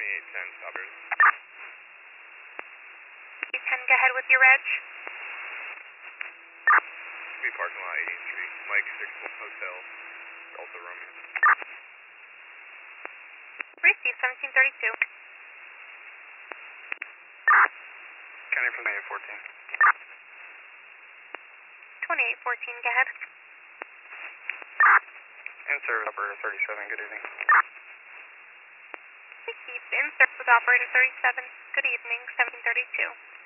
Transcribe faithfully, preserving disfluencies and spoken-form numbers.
twenty-eight ten, Stoppers. ten, go ahead with your reg. Be parking lot, eighteenth Street. Mike six Hotel, Delta Romeo. Receive seventeen thirty-two. County from twenty-eight fourteen. twenty-eight fourteen, go ahead. In service, operator thirty-seven, good evening. Receive in service with operator thirty-seven. Good evening, seventeen thirty-two.